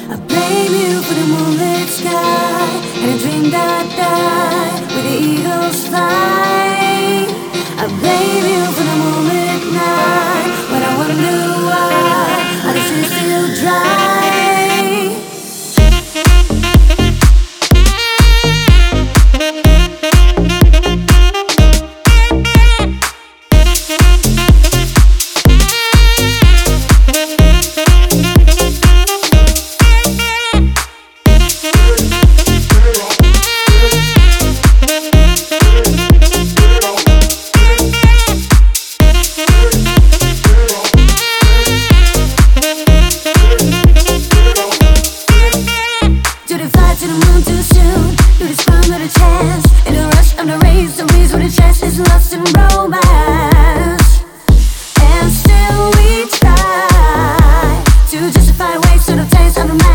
I blame you for the moonlit sky and a dream that died with the eagles fly. I blame you for the moonlit night when I wonder why are the seas still dry. To the moon too soon, do this crime not a chance. In a rush, I'm the race, the race with a chance is lost in romance. And still we try to justify waste of taste on the